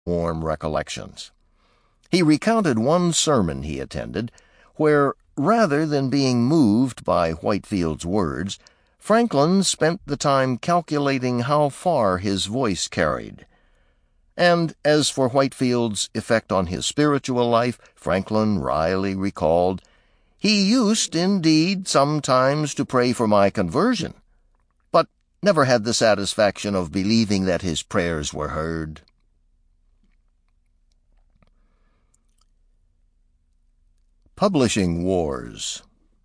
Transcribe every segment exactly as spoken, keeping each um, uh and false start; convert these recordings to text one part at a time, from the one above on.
warm recollections. He recounted one sermon he attended where, rather than being moved by Whitefield's words, Franklin spent the time calculating how far his voice carried. And as for Whitefield's effect on his spiritual life, Franklin wryly recalled, "He used, indeed, sometimes to pray for my conversion, but never had the satisfaction of believing that his prayers were heard." Publishing wars.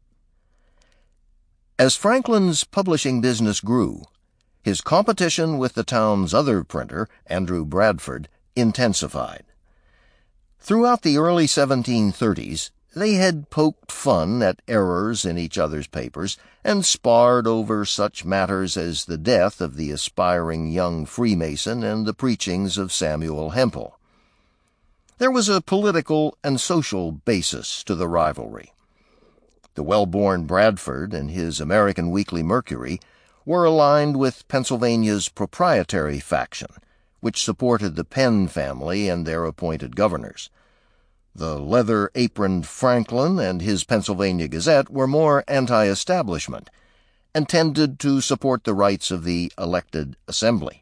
As Franklin's publishing business grew, his competition with the town's other printer, Andrew Bradford, intensified. Throughout the early seventeen thirties, they had poked fun at errors in each other's papers and sparred over such matters as the death of the aspiring young Freemason and the preachings of Samuel Hempel. There was a political and social basis to the rivalry. The well-born Bradford and his American Weekly Mercury were aligned with Pennsylvania's proprietary faction, which supported the Penn family and their appointed governors. The leather-aproned Franklin and his Pennsylvania Gazette were more anti-establishment and tended to support the rights of the elected assembly.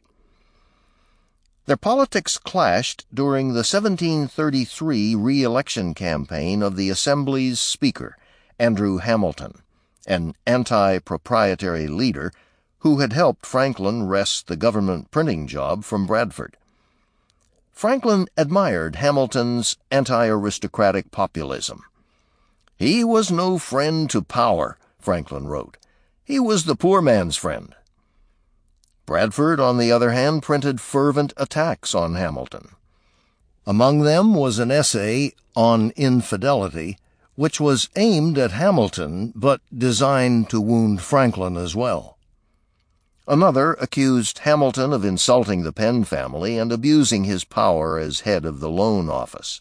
Their politics clashed during the seventeen thirty-three re-election campaign of the Assembly's Speaker, Andrew Hamilton, an anti-proprietary leader who had helped Franklin wrest the government printing job from Bradford. Franklin admired Hamilton's anti-aristocratic populism. "He was no friend to power," Franklin wrote. "He was the poor man's friend." Bradford, on the other hand, printed fervent attacks on Hamilton. Among them was an essay on infidelity, which was aimed at Hamilton but designed to wound Franklin as well. Another accused Hamilton of insulting the Penn family and abusing his power as head of the loan office.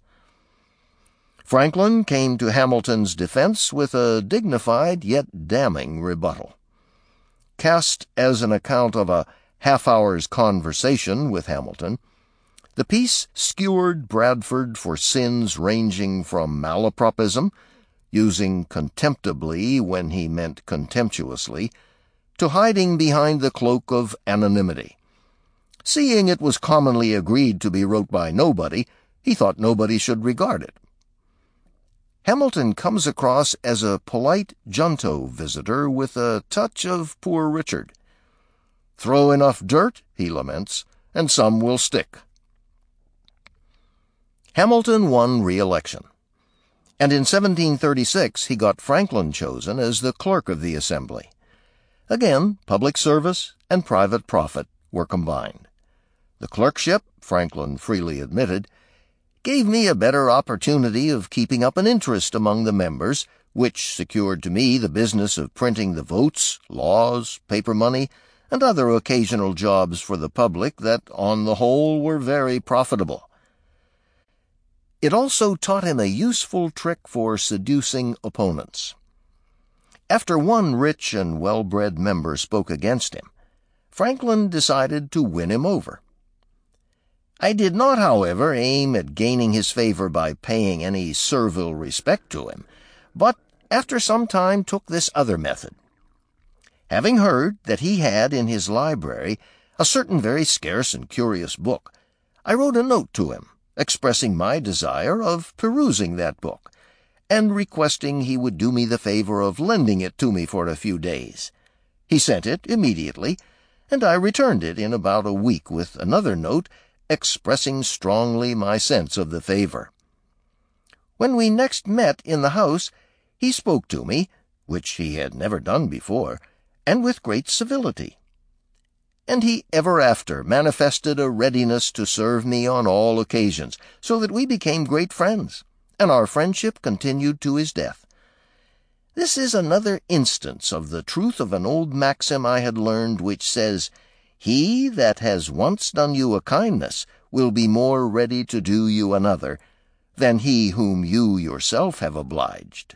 Franklin came to Hamilton's defense with a dignified yet damning rebuttal. Cast as an account of a half-hour's conversation with Hamilton, the piece skewered Bradford for sins ranging from malapropism, using contemptibly when he meant contemptuously, to hiding behind the cloak of anonymity. Seeing it was commonly agreed to be wrote by nobody, he thought nobody should regard it. Hamilton comes across as a polite junto visitor with a touch of Poor Richard. "Throw enough dirt," he laments, "and some will stick." Hamilton won re-election, and in seventeen thirty-six he got Franklin chosen as the clerk of the Assembly. Again, public service and private profit were combined. The clerkship, Franklin freely admitted, gave me a better opportunity of keeping up an interest among the members, which secured to me the business of printing the votes, laws, paper money, and other occasional jobs for the public that, on the whole, were very profitable. It also taught him a useful trick for seducing opponents. After one rich and well-bred member spoke against him, Franklin decided to win him over. I did not, however, aim at gaining his favor by paying any servile respect to him, but after some time took this other method. Having heard that he had in his library a certain very scarce and curious book, I wrote a note to him, expressing my desire of perusing that book, and requesting he would do me the favor of lending it to me for a few days. He sent it immediately, and I returned it in about a week with another note expressing strongly my sense of the favor. When we next met in the house, he spoke to me, which he had never done before, and with great civility. And he ever after manifested a readiness to serve me on all occasions, so that we became great friends, and our friendship continued to his death. This is another instance of the truth of an old maxim I had learned, which says, "He that has once done you a kindness will be more ready to do you another than he whom you yourself have obliged."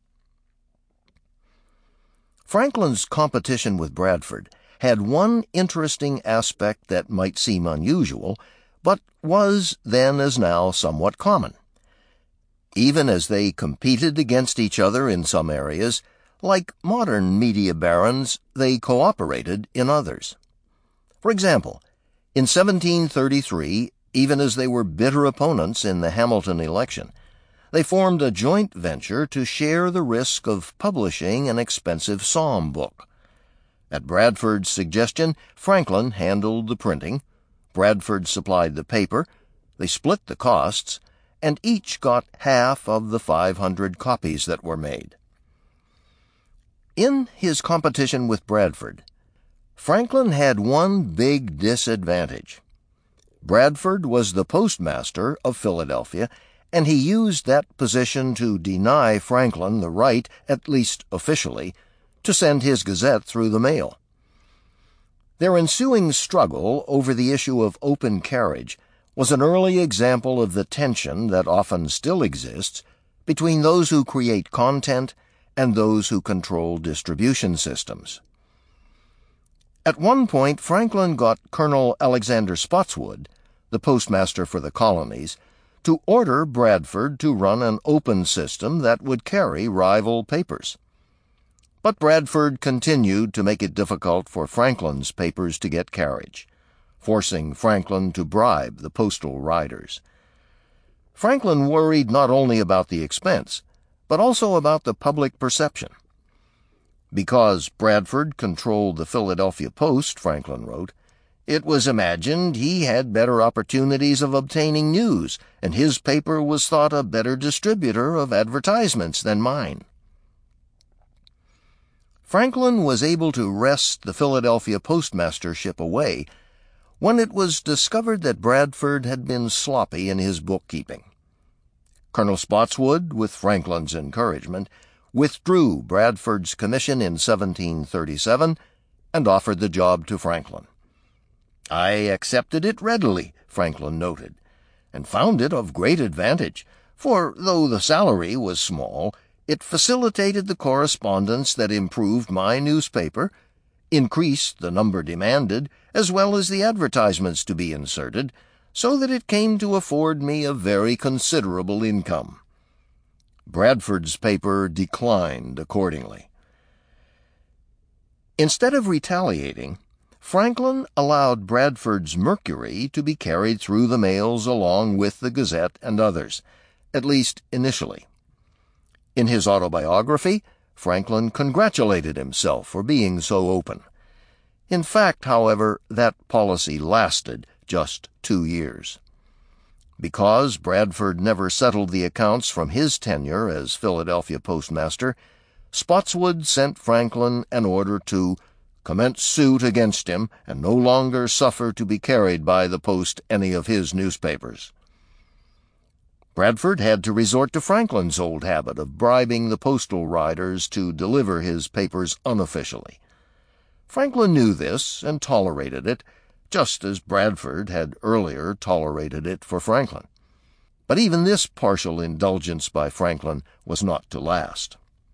Franklin's competition with Bradford had one interesting aspect that might seem unusual, but was then as now somewhat common. Even as they competed against each other in some areas, like modern media barons, they cooperated in others. For example, in seventeen thirty-three, even as they were bitter opponents in the Hamilton election, they formed a joint venture to share the risk of publishing an expensive psalm book. At Bradford's suggestion, Franklin handled the printing, Bradford supplied the paper, they split the costs, and each got half of the five hundred copies that were made. In his competition with Bradford, Franklin had one big disadvantage. Bradford was the postmaster of Philadelphia, and he used that position to deny Franklin the right, at least officially, to send his Gazette through the mail. Their ensuing struggle over the issue of open carriage was an early example of the tension that often still exists between those who create content and those who control distribution systems. At one point, Franklin got Colonel Alexander Spotswood, the postmaster for the colonies, to order Bradford to run an open system that would carry rival papers. But Bradford continued to make it difficult for Franklin's papers to get carriage, forcing Franklin to bribe the postal riders. Franklin worried not only about the expense, but also about the public perception. Because Bradford controlled the Philadelphia Post, Franklin wrote, it was imagined he had better opportunities of obtaining news, and his paper was thought a better distributor of advertisements than mine. Franklin was able to wrest the Philadelphia postmastership away when it was discovered that Bradford had been sloppy in his bookkeeping. Colonel Spotswood, with Franklin's encouragement, withdrew Bradford's commission in seventeen thirty-seven and offered the job to Franklin. I accepted it readily, Franklin noted, and found it of great advantage, for though the salary was small, it facilitated the correspondence that improved my newspaper, increased the number demanded, as well as the advertisements to be inserted, so that it came to afford me a very considerable income. Bradford's paper declined accordingly. Instead of retaliating, Franklin allowed Bradford's Mercury to be carried through the mails along with the Gazette and others, at least initially. In his autobiography, Franklin congratulated himself for being so open. In fact, however, that policy lasted just two years. Because Bradford never settled the accounts from his tenure as Philadelphia postmaster, Spotswood sent Franklin an order to commence suit against him and no longer suffer to be carried by the post any of his newspapers. Bradford had to resort to Franklin's old habit of bribing the postal riders to deliver his papers unofficially. Franklin knew this and tolerated it, just as Bradford had earlier tolerated it for Franklin. But even this partial indulgence by Franklin was not to last.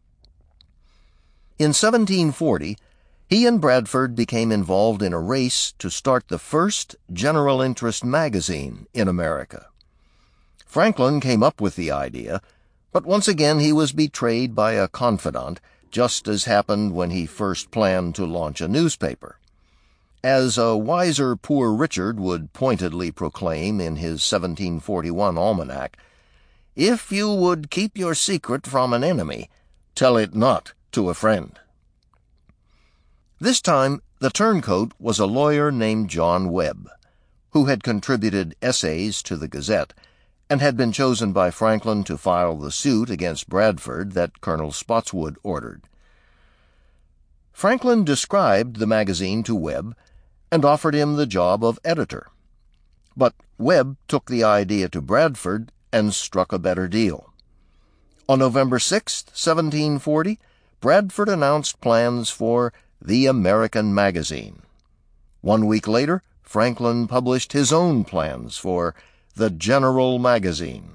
In seventeen forty, he and Bradford became involved in a race to start the first general interest magazine in America. Franklin came up with the idea, but once again he was betrayed by a confidant, just as happened when he first planned to launch a newspaper. As a wiser Poor Richard would pointedly proclaim in his seventeen forty-one almanac, "If you would keep your secret from an enemy, tell it not to a friend." This time, the turncoat was a lawyer named John Webb, who had contributed essays to the Gazette and had been chosen by Franklin to file the suit against Bradford that Colonel Spotswood ordered. Franklin described the magazine to Webb and offered him the job of editor. But Webb took the idea to Bradford and struck a better deal. On November sixth, seventeen forty, Bradford announced plans for The American Magazine. One week later, Franklin published his own plans for The General Magazine.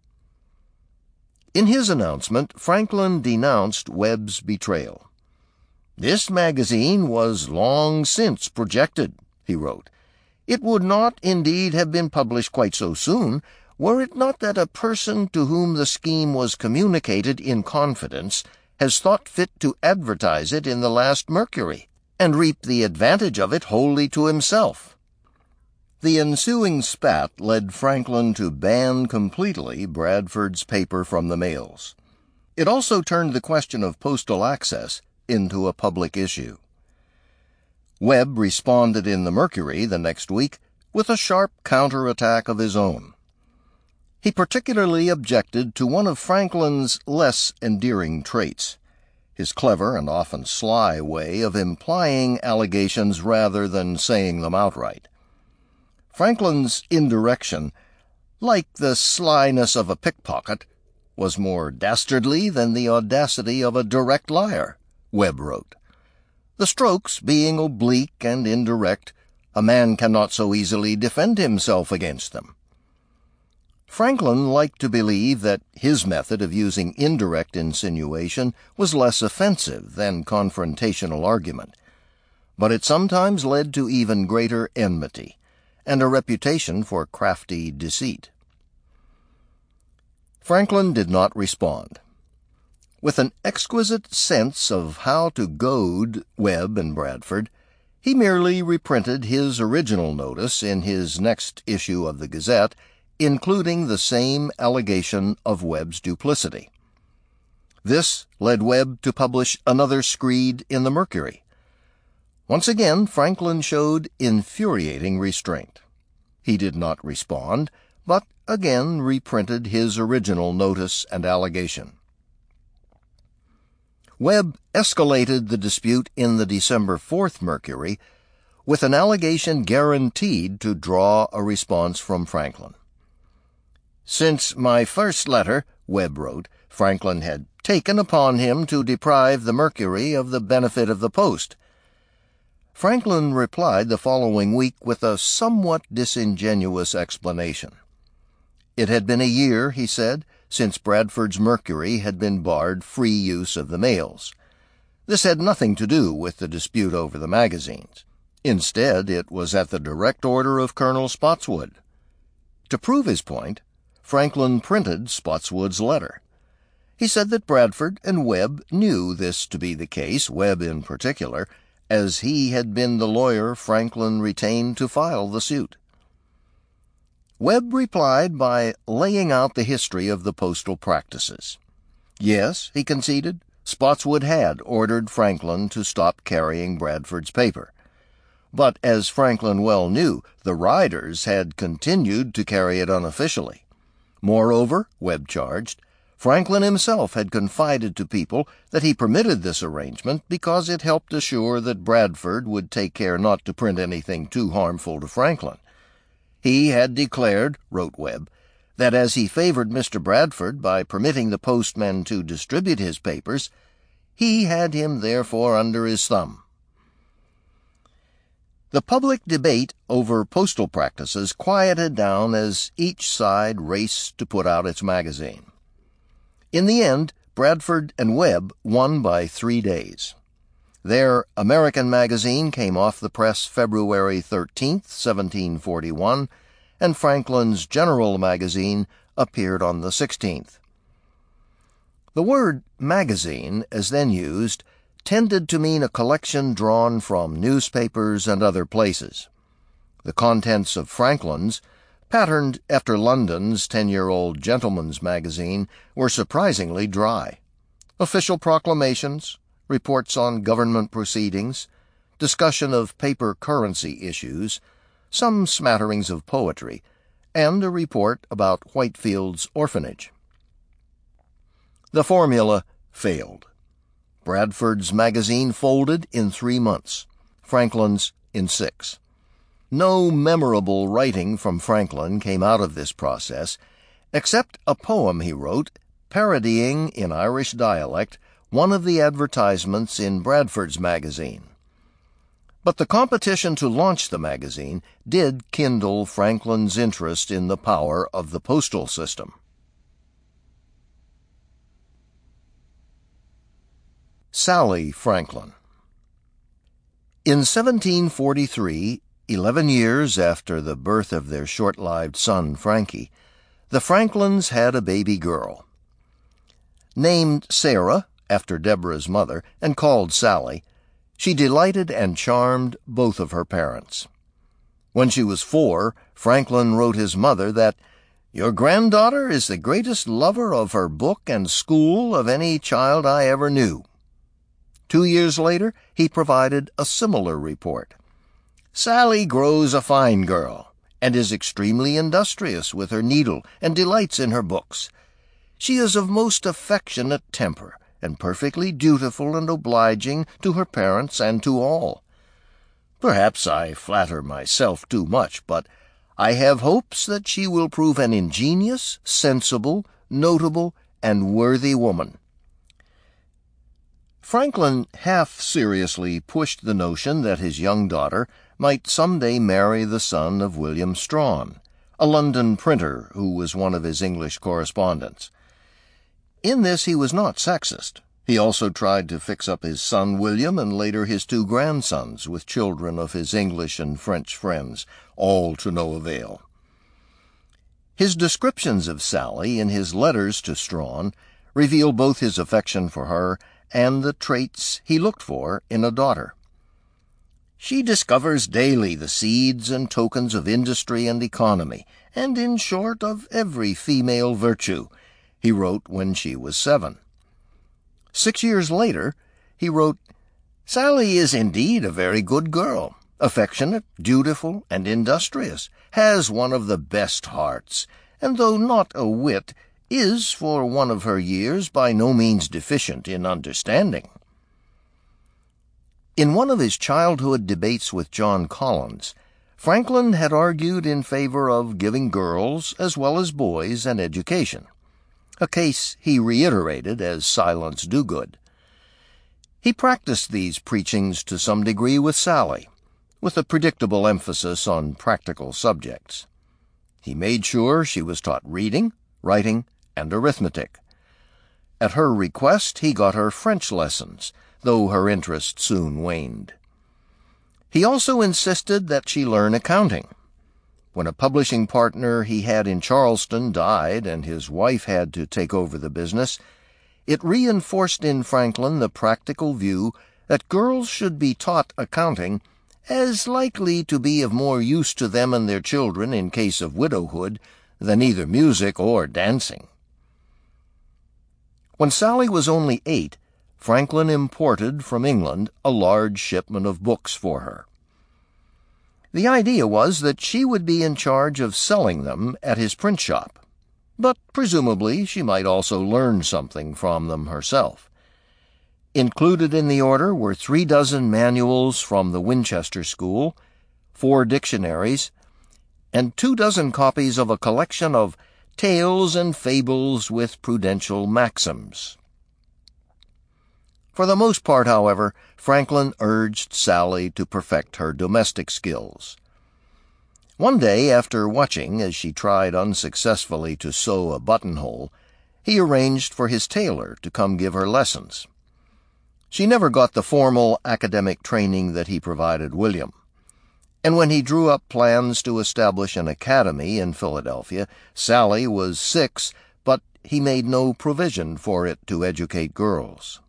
In his announcement, Franklin denounced Webb's betrayal. "This magazine was long since projected," he wrote. It would not, indeed, have been published quite so soon, were it not that a person to whom the scheme was communicated in confidence has thought fit to advertise it in the last Mercury, and reap the advantage of it wholly to himself. The ensuing spat led Franklin to ban completely Bradford's paper from the mails. It also turned the question of postal access into a public issue. Webb responded in the Mercury the next week with a sharp counterattack of his own. He particularly objected to one of Franklin's less endearing traits, his clever and often sly way of implying allegations rather than saying them outright. Franklin's indirection, like the slyness of a pickpocket, was more dastardly than the audacity of a direct liar, Webb wrote. The strokes being oblique and indirect, a man cannot so easily defend himself against them. Franklin liked to believe that his method of using indirect insinuation was less offensive than confrontational argument, but it sometimes led to even greater enmity and a reputation for crafty deceit. Franklin did not respond. With an exquisite sense of how to goad Webb and Bradford, he merely reprinted his original notice in his next issue of the Gazette, including the same allegation of Webb's duplicity. This led Webb to publish another screed in the Mercury. Once again, Franklin showed infuriating restraint. He did not respond, but again reprinted his original notice and allegation. Webb escalated the dispute in the December fourth Mercury with an allegation guaranteed to draw a response from Franklin. Since my first letter, Webb wrote, Franklin had taken upon him to deprive the Mercury of the benefit of the post. Franklin replied the following week with a somewhat disingenuous explanation. It had been a year, he said, since Bradford's Mercury had been barred free use of the mails. This had nothing to do with the dispute over the magazines. Instead, it was at the direct order of Colonel Spotswood. To prove his point, Franklin printed Spotswood's letter. He said that Bradford and Webb knew this to be the case, Webb in particular, as he had been the lawyer Franklin retained to file the suit. Webb replied by laying out the history of the postal practices. Yes, he conceded, Spotswood had ordered Franklin to stop carrying Bradford's paper. But, as Franklin well knew, the riders had continued to carry it unofficially. Moreover, Webb charged, Franklin himself had confided to people that he permitted this arrangement because it helped assure that Bradford would take care not to print anything too harmful to Franklin. He had declared, wrote Webb, that as he favored Mister Bradford by permitting the postmen to distribute his papers, he had him therefore under his thumb. The public debate over postal practices quieted down as each side raced to put out its magazine. In the end, Bradford and Webb won by three days. Their American magazine came off the press February thirteenth, seventeen forty-one, and Franklin's General magazine appeared on the sixteenth. The word magazine, as then used, tended to mean a collection drawn from newspapers and other places. The contents of Franklin's, patterned after London's ten-year-old Gentleman's Magazine, were surprisingly dry. Official proclamations, reports on government proceedings, discussion of paper currency issues, some smatterings of poetry, and a report about Whitefield's orphanage. The formula failed. Bradford's magazine folded in three months, Franklin's in six. No memorable writing from Franklin came out of this process, except a poem he wrote parodying in Irish dialect one of the advertisements in Bradford's magazine. But the competition to launch the magazine did kindle Franklin's interest in the power of the postal system. Sally Franklin. In seventeen forty-three, Eleven years after the birth of their short-lived son, Frankie, the Franklins had a baby girl. Named Sarah, after Deborah's mother, and called Sally, she delighted and charmed both of her parents. When she was four, Franklin wrote his mother that, "Your granddaughter is the greatest lover of her book and school of any child I ever knew." Two years later, he provided a similar report. "Sally grows a fine girl, and is extremely industrious with her needle, and delights in her books. She is of most affectionate temper, and perfectly dutiful and obliging to her parents and to all. Perhaps I flatter myself too much, but I have hopes that she will prove an ingenious, sensible, notable, and worthy woman." Franklin half seriously pushed the notion that his young daughter might some day marry the son of William Strahan, a London printer who was one of his English correspondents. In this he was not sexist. He also tried to fix up his son William and later his two grandsons with children of his English and French friends, all to no avail. His descriptions of Sally in his letters to Strahan reveal both his affection for her and the traits he looked for in a daughter. "She discovers daily the seeds and tokens of industry and economy, and, in short, of every female virtue," he wrote when she was seven. Six years later, he wrote, "Sally is indeed a very good girl, affectionate, dutiful, and industrious, has one of the best hearts, and though not a wit, is, for one of her years, by no means deficient in understanding." In one of his childhood debates with John Collins, Franklin had argued in favor of giving girls as well as boys an education, a case he reiterated as Silence Dogood. He practiced these preachings to some degree with Sally, with a predictable emphasis on practical subjects. He made sure she was taught reading, writing, and arithmetic. At her request, he got her French lessons, though her interest soon waned. He also insisted that she learn accounting. When a publishing partner he had in Charleston died and his wife had to take over the business, it reinforced in Franklin the practical view that girls should be taught accounting as likely to be of more use to them and their children in case of widowhood than either music or dancing. When Sally was only eight, Franklin imported from England a large shipment of books for her. The idea was that she would be in charge of selling them at his print shop, but presumably she might also learn something from them herself. Included in the order were three dozen manuals from the Winchester School, four dictionaries, and two dozen copies of a collection of Tales and Fables with Prudential Maxims. For the most part, however, Franklin urged Sally to perfect her domestic skills. One day, after watching as she tried unsuccessfully to sew a buttonhole, he arranged for his tailor to come give her lessons. She never got the formal academic training that he provided William, and when he drew up plans to establish an academy in Philadelphia, Sally was six, but he made no provision for it to educate girls.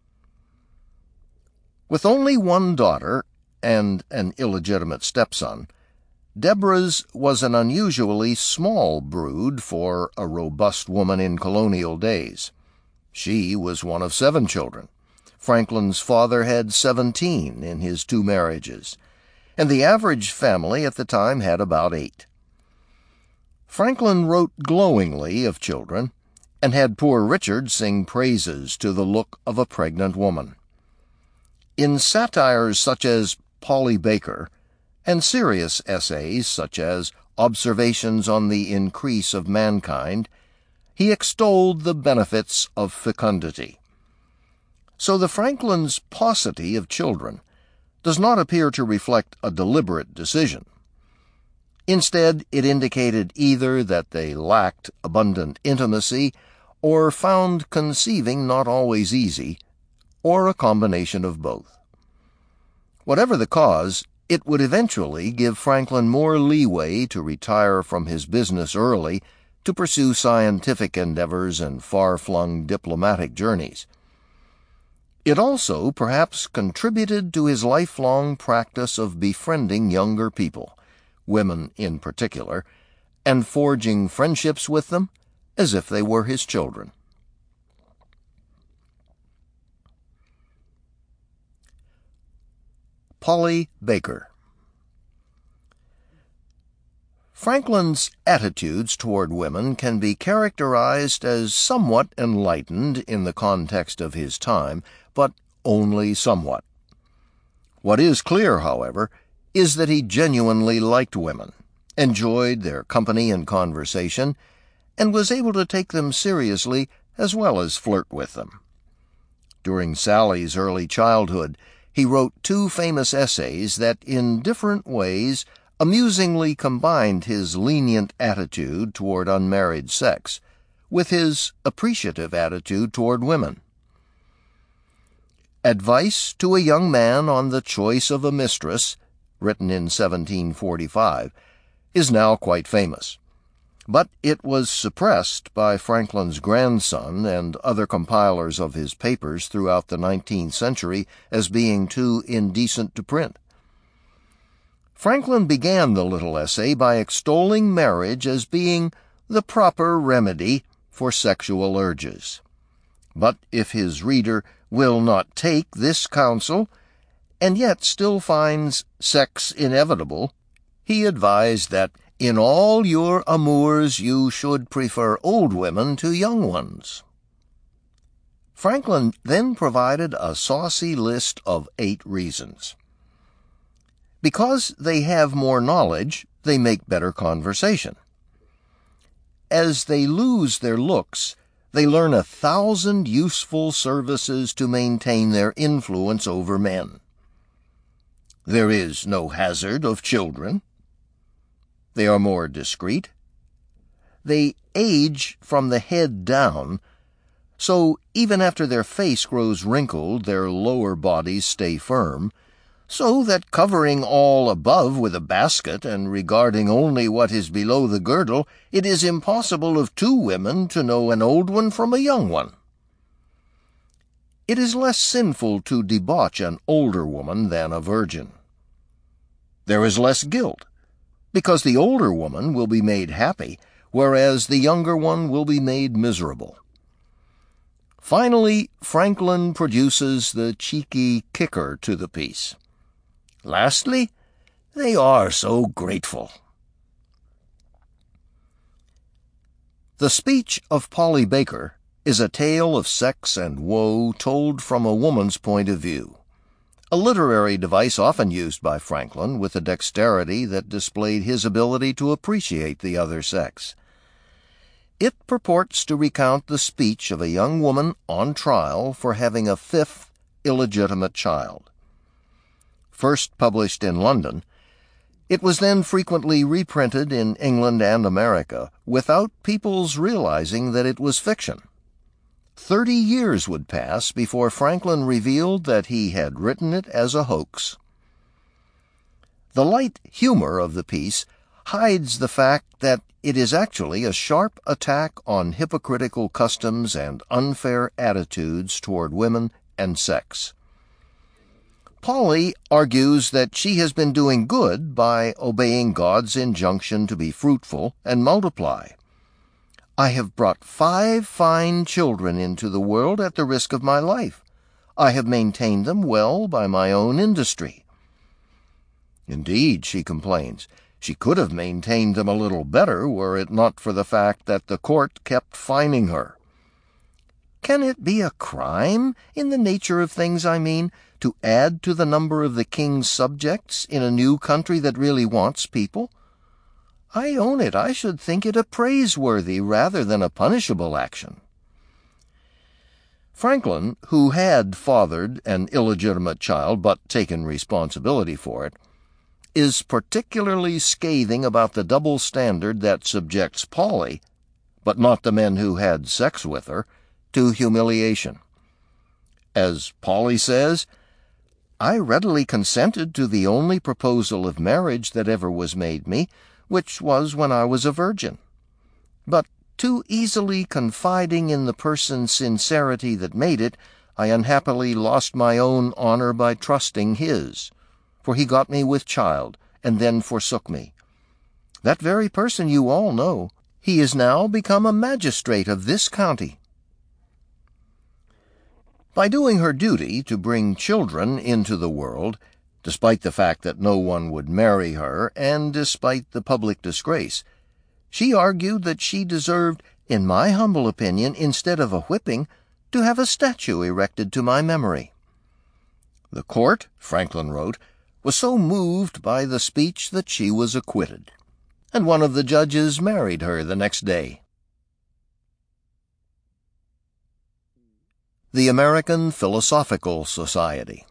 With only one daughter and an illegitimate stepson, Deborah's was an unusually small brood for a robust woman in colonial days. She was one of seven children. Franklin's father had seventeen in his two marriages, and the average family at the time had about eight. Franklin wrote glowingly of children, and had Poor Richard sing praises to the look of a pregnant woman. In satires such as Polly Baker, and serious essays such as Observations on the Increase of Mankind, he extolled the benefits of fecundity. So the Franklin's paucity of children does not appear to reflect a deliberate decision. Instead, it indicated either that they lacked abundant intimacy or found conceiving not always easy, or a combination of both. Whatever the cause, It would eventually give Franklin more leeway to retire from his business early to pursue scientific endeavors and far-flung diplomatic journeys. It also perhaps contributed to his lifelong practice of befriending younger people, women in particular, and forging friendships with them as if they were his children. Polly Baker. Franklin's attitudes toward women can be characterized as somewhat enlightened in the context of his time, but only somewhat. What is clear, however, is that he genuinely liked women, enjoyed their company and conversation, and was able to take them seriously as well as flirt with them. During Sally's early childhood, he wrote two famous essays that, in different ways, amusingly combined his lenient attitude toward unmarried sex with his appreciative attitude toward women. Advice to a Young Man on the Choice of a Mistress, written in seventeen forty-five, is now quite famous, but it was suppressed by Franklin's grandson and other compilers of his papers throughout the nineteenth century as being too indecent to print. Franklin began the little essay by extolling marriage as being the proper remedy for sexual urges. But if his reader will not take this counsel, and yet still finds sex inevitable, he advised that in all your amours you should prefer old women to young ones. Franklin then provided a saucy list of eight reasons. Because they have more knowledge, they make better conversation. As they lose their looks, they learn a thousand useful services to maintain their influence over men. There is no hazard of children. They are more discreet. They age from the head down, so even after their face grows wrinkled, their lower bodies stay firm, so that covering all above with a basket and regarding only what is below the girdle, it is impossible of two women to know an old one from a young one. It is less sinful to debauch an older woman than a virgin. There is less guilt, because the older woman will be made happy, whereas the younger one will be made miserable. Finally, Franklin produces the cheeky kicker to the piece. Lastly, they are so grateful. The Speech of Polly Baker is a tale of sex and woe told from a woman's point of view, a literary device often used by Franklin with a dexterity that displayed his ability to appreciate the other sex. It purports to recount the speech of a young woman on trial for having a fifth illegitimate child. First published in London, it was then frequently reprinted in England and America without people's realizing that it was fiction. Thirty years would pass before Franklin revealed that he had written it as a hoax. The light humor of the piece hides the fact that it is actually a sharp attack on hypocritical customs and unfair attitudes toward women and sex. Polly argues that she has been doing good by obeying God's injunction to be fruitful and multiply. I have brought five fine children into the world at the risk of my life. I have maintained them well by my own industry. Indeed, she complains, she could have maintained them a little better were it not for the fact that the court kept fining her. Can it be a crime, in the nature of things I mean, to add to the number of the king's subjects in a new country that really wants people? I own it, I should think it a praiseworthy rather than a punishable action. Franklin, who had fathered an illegitimate child but taken responsibility for it, is particularly scathing about the double standard that subjects Polly, but not the men who had sex with her, to humiliation. As Polly says, I readily consented to the only proposal of marriage that ever was made me, which was when I was a virgin. But, too easily confiding in the person's sincerity that made it, I unhappily lost my own honor by trusting his, for he got me with child, and then forsook me. That very person you all know, he is now become a magistrate of this county. By doing her duty to bring children into the world, despite the fact that no one would marry her, and despite the public disgrace, she argued that she deserved, in my humble opinion, instead of a whipping, to have a statue erected to my memory. The court, Franklin wrote, was so moved by the speech that she was acquitted, and one of the judges married her the next day. The American Philosophical Society.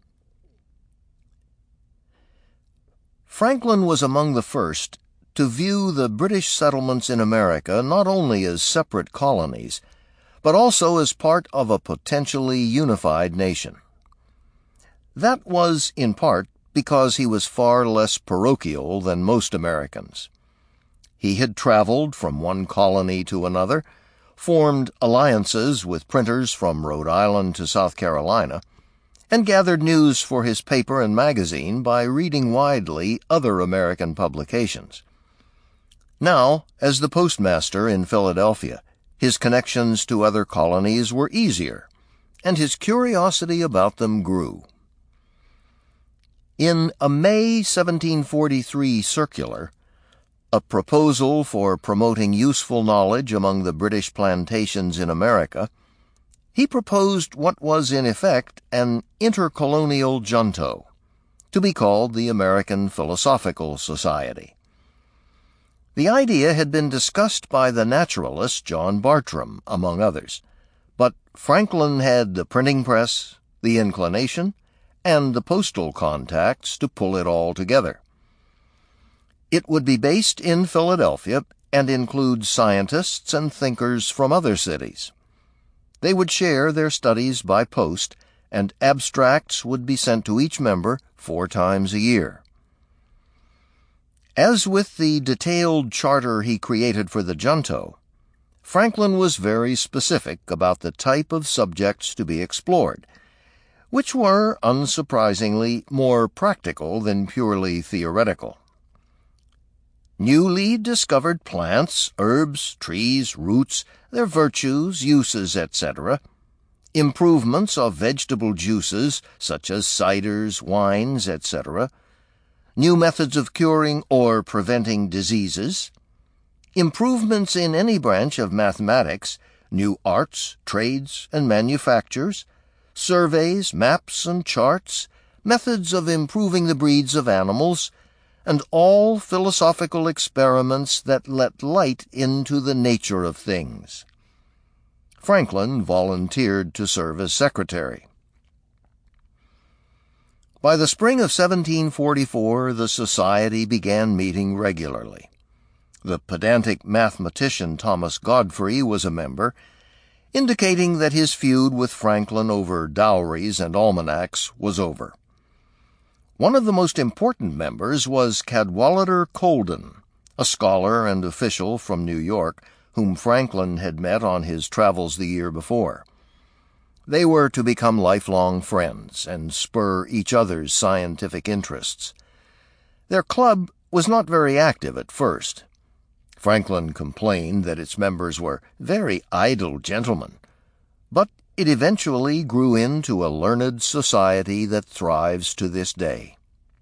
Franklin was among the first to view the British settlements in America not only as separate colonies, but also as part of a potentially unified nation. That was, in part, because he was far less parochial than most Americans. He had traveled from one colony to another, formed alliances with printers from Rhode Island to South Carolina, and gathered news for his paper and magazine by reading widely other American publications. Now, as the postmaster in Philadelphia, his connections to other colonies were easier, and his curiosity about them grew. In a May seventeen forty-three circular, a proposal for promoting useful knowledge among the British plantations in America, he proposed what was in effect an intercolonial junto, to be called the American Philosophical Society. The idea had been discussed by the naturalist John Bartram, among others, but Franklin had the printing press, the inclination, and the postal contacts to pull it all together. It would be based in Philadelphia and include scientists and thinkers from other cities. They would share their studies by post, and abstracts would be sent to each member four times a year. As with the detailed charter he created for the junto, Franklin was very specific about the type of subjects to be explored, which were, unsurprisingly, more practical than purely theoretical. Newly discovered plants, herbs, trees, roots, their virtues, uses, et cetera, improvements of vegetable juices, such as ciders, wines, et cetera, new methods of curing or preventing diseases, improvements in any branch of mathematics, new arts, trades, and manufactures, surveys, maps, and charts, methods of improving the breeds of animals, and all philosophical experiments that let light into the nature of things. Franklin volunteered to serve as secretary. By the spring of seventeen forty-four, the society began meeting regularly. The pedantic mathematician Thomas Godfrey was a member, indicating that his feud with Franklin over dowries and almanacs was over. One of the most important members was Cadwallader Colden, a scholar and official from New York, whom Franklin had met on his travels the year before. They were to become lifelong friends and spur each other's scientific interests. Their club was not very active at first. Franklin complained that its members were very idle gentlemen, but it eventually grew into a learned society that thrives to this day.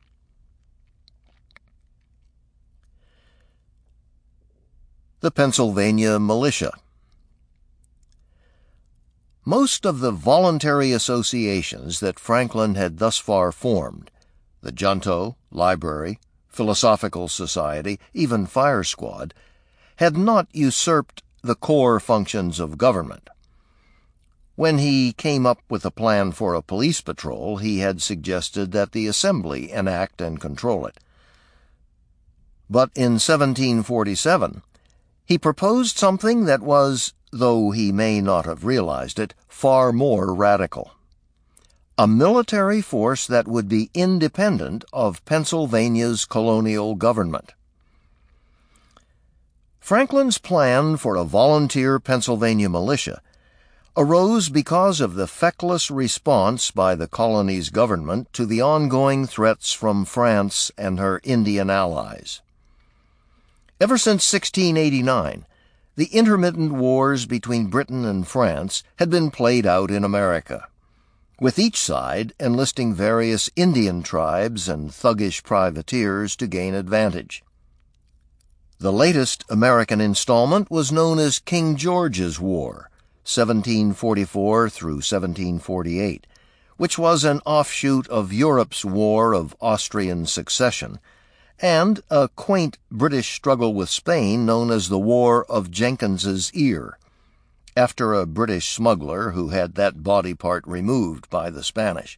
The Pennsylvania Militia. Most of the voluntary associations that Franklin had thus far formed, the Junto, Library, Philosophical Society, even Fire Squad, had not usurped the core functions of government. When he came up with a plan for a police patrol, he had suggested that the Assembly enact and control it. But in seventeen forty-seven, he proposed something that was, though he may not have realized it, far more radical. a military force that would be independent of Pennsylvania's colonial government. Franklin's plan for a volunteer Pennsylvania militia arose because of the feckless response by the colony's government to the ongoing threats from France and her Indian allies. Ever since sixteen eighty-nine, the intermittent wars between Britain and France had been played out in America, with each side enlisting various Indian tribes and thuggish privateers to gain advantage. The latest American installment was known as King George's War, seventeen forty-four through seventeen forty-eight, which was an offshoot of Europe's War of Austrian Succession, and a quaint British struggle with Spain known as the War of Jenkins's Ear, after a British smuggler who had that body part removed by the Spanish.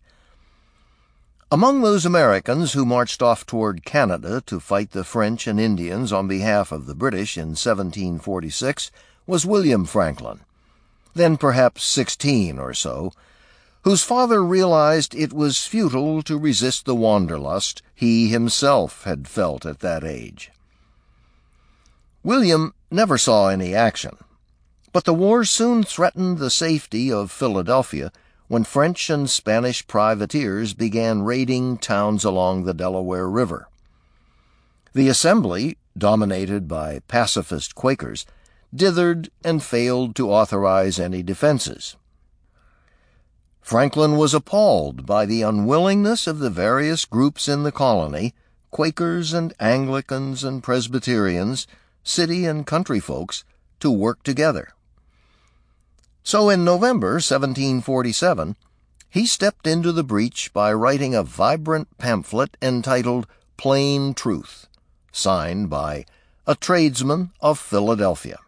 Among those Americans who marched off toward Canada to fight the French and Indians on behalf of the British in seventeen forty-six was William Franklin, then perhaps sixteen or so, whose father realized it was futile to resist the wanderlust he himself had felt at that age. William never saw any action, but the war soon threatened the safety of Philadelphia when French and Spanish privateers began raiding towns along the Delaware River. The Assembly, dominated by pacifist Quakers, dithered and failed to authorize any defenses. Franklin was appalled by the unwillingness of the various groups in the colony, Quakers and Anglicans and Presbyterians, city and country folks, to work together. So in November seventeen forty-seven, he stepped into the breach by writing a vibrant pamphlet entitled Plain Truth, signed by a tradesman of Philadelphia.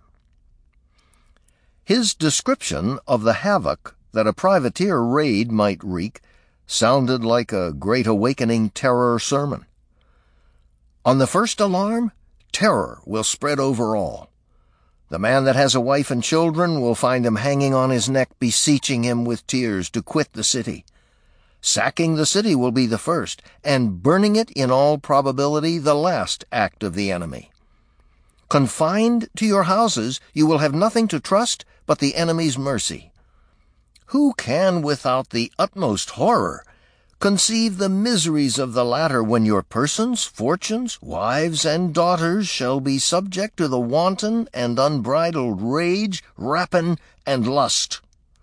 His description of the havoc that a privateer raid might wreak sounded like a Great Awakening terror sermon. On the first alarm, terror will spread over all. The man that has a wife and children will find him hanging on his neck, beseeching him with tears to quit the city. Sacking the city will be the first, and burning it, in all probability, the last act of the enemy. Confined to your houses, you will have nothing to trust but the enemy's mercy. Who can, without the utmost horror, conceive the miseries of the latter when your persons, fortunes, wives, and daughters shall be subject to the wanton and unbridled rage, rapine, and lust?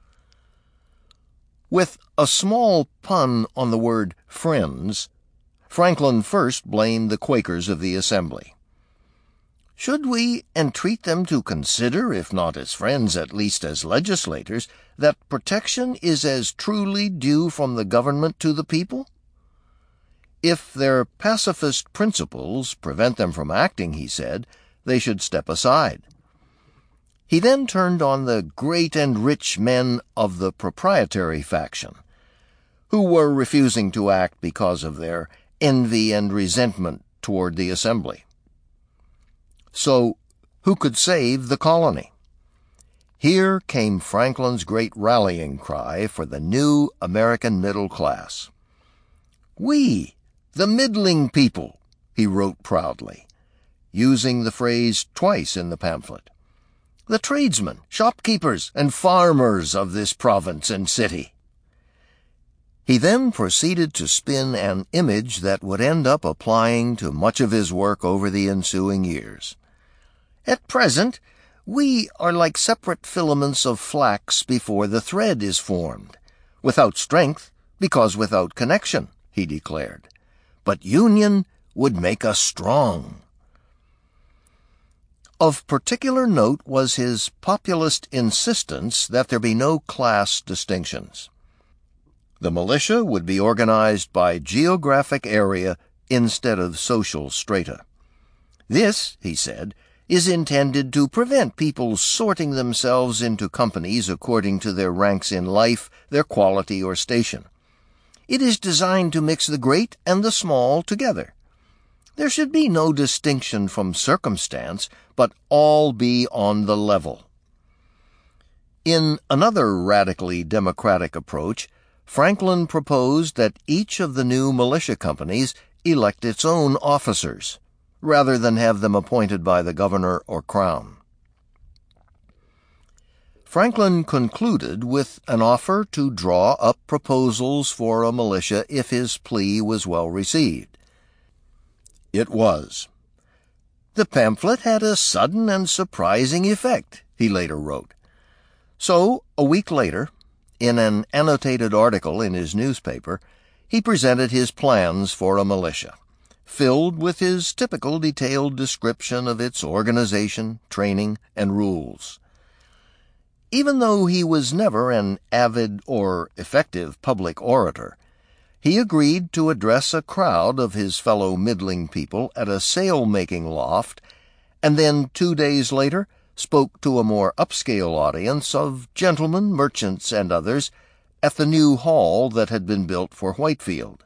With a small pun on the word friends, Franklin first blamed the Quakers of the Assembly. Should we entreat them to consider, if not as friends, at least as legislators, that protection is as truly due from the government to the people? If their pacifist principles prevent them from acting, he said, they should step aside. He then turned on the great and rich men of the proprietary faction, who were refusing to act because of their envy and resentment toward the Assembly. So, who could save the colony? Here came Franklin's great rallying cry for the new American middle class. "We, the middling people," he wrote proudly, using the phrase twice in the pamphlet. "The tradesmen, shopkeepers, and farmers of this province and city." He then proceeded to spin an image that would end up applying to much of his work over the ensuing years. "At present, we are like separate filaments of flax before the thread is formed, without strength, because without connection," he declared. "But union would make us strong." Of particular note was his populist insistence that there be no class distinctions. The militia would be organized by geographic area instead of social strata. This, he said, is intended to prevent people sorting themselves into companies according to their ranks in life, their quality, or station. It is designed to mix the great and the small together. There should be no distinction from circumstance, but all be on the level. In another radically democratic approach, Franklin proposed that each of the new militia companies elect its own officers, rather than have them appointed by the governor or crown. Franklin concluded with an offer to draw up proposals for a militia if his plea was well received. It was. The pamphlet had a sudden and surprising effect, he later wrote. So, a week later, in an annotated article in his newspaper, he presented his plans for a militia, filled with his typical detailed description of its organization, training, and rules. Even though he was never an avid or effective public orator, he agreed to address a crowd of his fellow middling people at a sail-making loft, and then two days later spoke to a more upscale audience of gentlemen, merchants, and others at the new hall that had been built for Whitefield.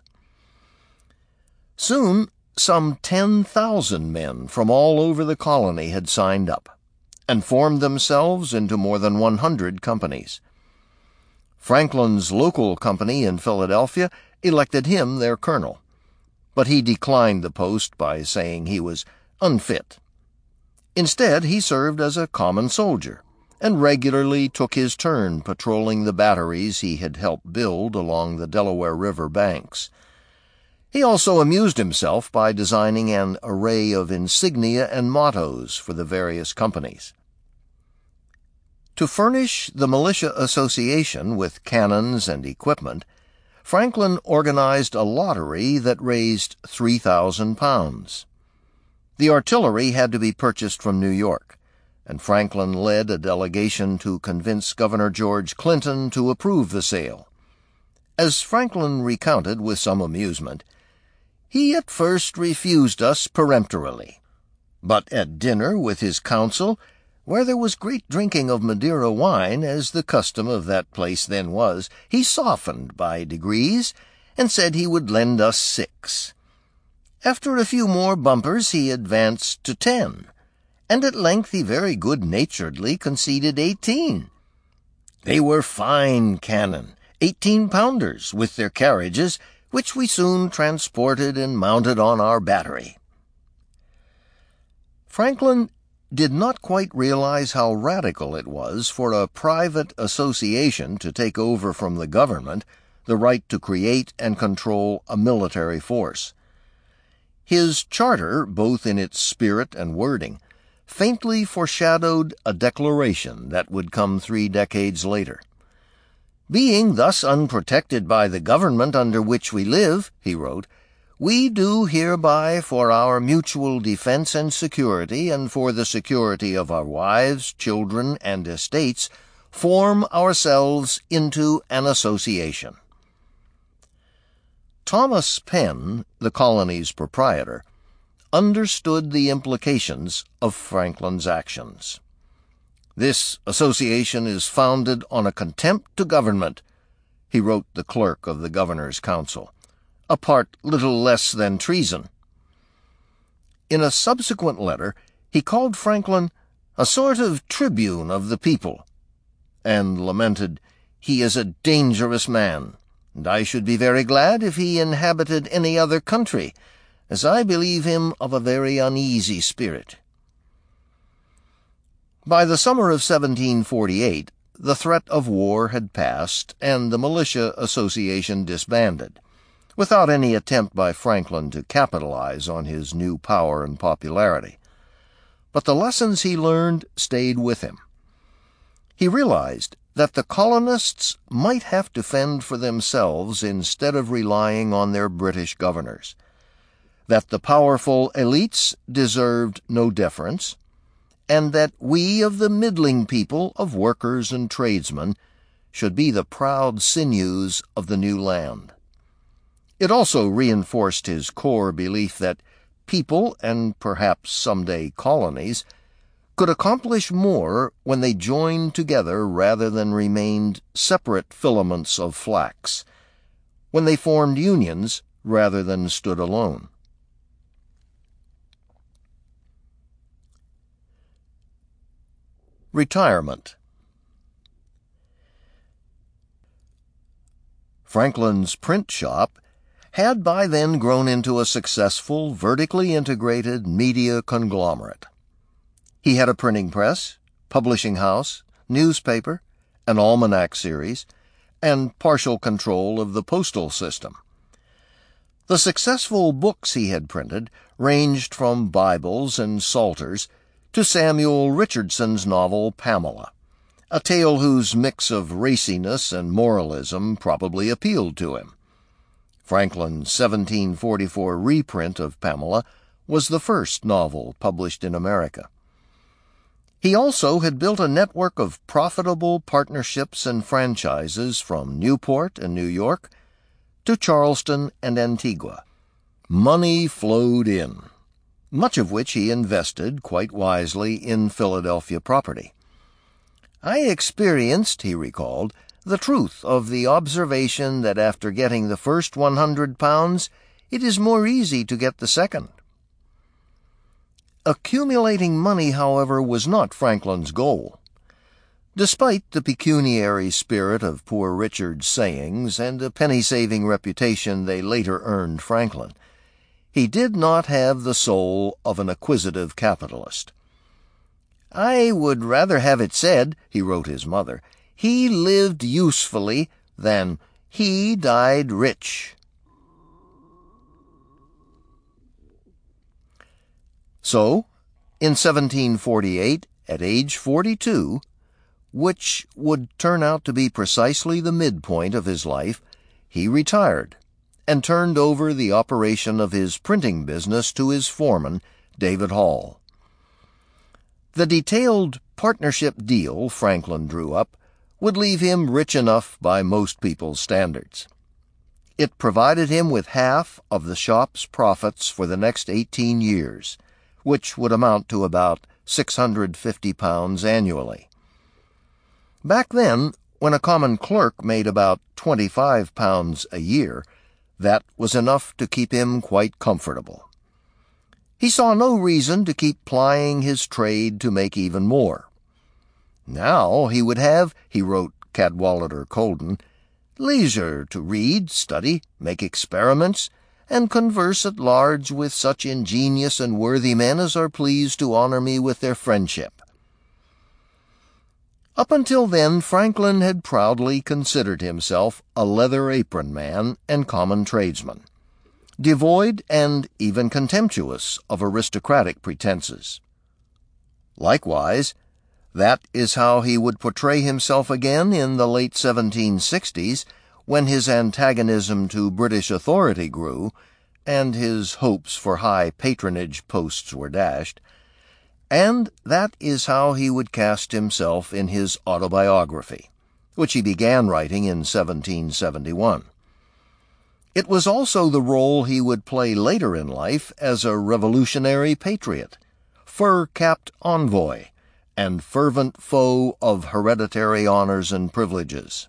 Soon, some ten thousand men from all over the colony had signed up, and formed themselves into more than one hundred companies. Franklin's local company in Philadelphia elected him their colonel, but he declined the post by saying he was unfit. Instead, he served as a common soldier, and regularly took his turn patrolling the batteries he had helped build along the Delaware River banks. He also amused himself by designing an array of insignia and mottos for the various companies. To furnish the Militia Association with cannons and equipment, Franklin organized a lottery that raised three thousand pounds. The artillery had to be purchased from New York, and Franklin led a delegation to convince Governor George Clinton to approve the sale. As Franklin recounted with some amusement, he at first refused us peremptorily, but at dinner with his council, where there was great drinking of Madeira wine, as the custom of that place then was, he softened by degrees, and said he would lend us six. After a few more bumpers he advanced to ten, and at length he very good-naturedly conceded eighteen. They were fine cannon, eighteen-pounders, with their carriages, which we soon transported and mounted on our battery. Franklin did not quite realize how radical it was for a private association to take over from the government the right to create and control a military force. His charter, both in its spirit and wording, faintly foreshadowed a declaration that would come three decades later. Being thus unprotected by the government under which we live, he wrote, we do hereby for our mutual defense and security, and for the security of our wives, children, and estates, form ourselves into an association. Thomas Penn, the colony's proprietor, understood the implications of Franklin's actions. This association is founded on a contempt to government, he wrote the clerk of the governor's council, a part little less than treason. In a subsequent letter, he called Franklin a sort of tribune of the people, and lamented, "He is a dangerous man, and I should be very glad if he inhabited any other country, as I believe him of a very uneasy spirit." By the summer of seventeen forty-eight, the threat of war had passed, and the Militia Association disbanded, without any attempt by Franklin to capitalize on his new power and popularity. But the lessons he learned stayed with him. He realized that the colonists might have to fend for themselves instead of relying on their British governors, that the powerful elites deserved no deference, and that we of the middling people of workers and tradesmen should be the proud sinews of the new land. It also reinforced his core belief that people, and perhaps someday colonies, could accomplish more when they joined together rather than remained separate filaments of flax, when they formed unions rather than stood alone. Retirement. Franklin's print shop had by then grown into a successful, vertically integrated media conglomerate. He had a printing press, publishing house, newspaper, an almanac series, and partial control of the postal system. The successful books he had printed ranged from Bibles and Psalters to Samuel Richardson's novel Pamela, a tale whose mix of raciness and moralism probably appealed to him. Franklin's seventeen forty-four reprint of Pamela was the first novel published in America. He also had built a network of profitable partnerships and franchises from Newport and New York to Charleston and Antigua. Money flowed in, much of which he invested quite wisely in Philadelphia property. I experienced, he recalled, the truth of the observation that after getting the first one hundred pounds, it is more easy to get the second. Accumulating money, however, was not Franklin's goal. Despite the pecuniary spirit of Poor Richard's sayings and the penny-saving reputation they later earned Franklin, he did not have the soul of an acquisitive capitalist. "I would rather have it said," he wrote his mother, "he lived usefully than he died rich." So, in seventeen forty-eight, at age forty-two, which would turn out to be precisely the midpoint of his life, he retired and turned over the operation of his printing business to his foreman, David Hall. The detailed partnership deal Franklin drew up would leave him rich enough by most people's standards. It provided him with half of the shop's profits for the next eighteen years, which would amount to about six hundred fifty pounds annually. Back then, when a common clerk made about twenty-five pounds a year, that was enough to keep him quite comfortable. He saw no reason to keep plying his trade to make even more. Now he would have, he wrote Cadwallader Colden, leisure to read, study, make experiments, and converse at large with such ingenious and worthy men as are pleased to honor me with their friendship. Up until then, Franklin had proudly considered himself a leather-apron man and common tradesman, devoid and even contemptuous of aristocratic pretenses. Likewise, that is how he would portray himself again in the late seventeen sixties, when his antagonism to British authority grew, and his hopes for high patronage posts were dashed, and that is how he would cast himself in his autobiography, which he began writing in seventeen seventy-one. It was also the role he would play later in life as a revolutionary patriot, fur-capped envoy, and fervent foe of hereditary honors and privileges.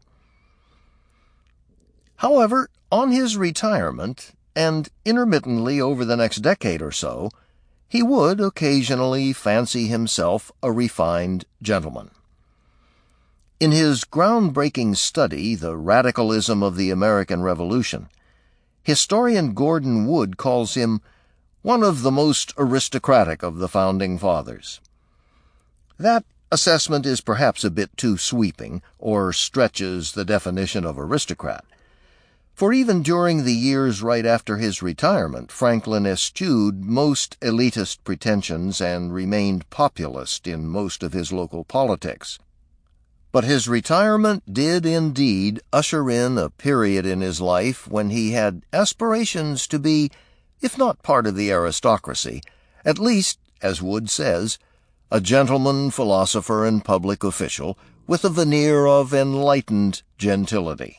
However, on his retirement, and intermittently over the next decade or so, he would occasionally fancy himself a refined gentleman. In his groundbreaking study, The Radicalism of the American Revolution, historian Gordon Wood calls him one of the most aristocratic of the Founding Fathers. That assessment is perhaps a bit too sweeping, or stretches the definition of aristocrat. For even during the years right after his retirement, Franklin eschewed most elitist pretensions and remained populist in most of his local politics. But his retirement did indeed usher in a period in his life when he had aspirations to be, if not part of the aristocracy, at least, as Wood says, a gentleman, philosopher, and public official with a veneer of enlightened gentility.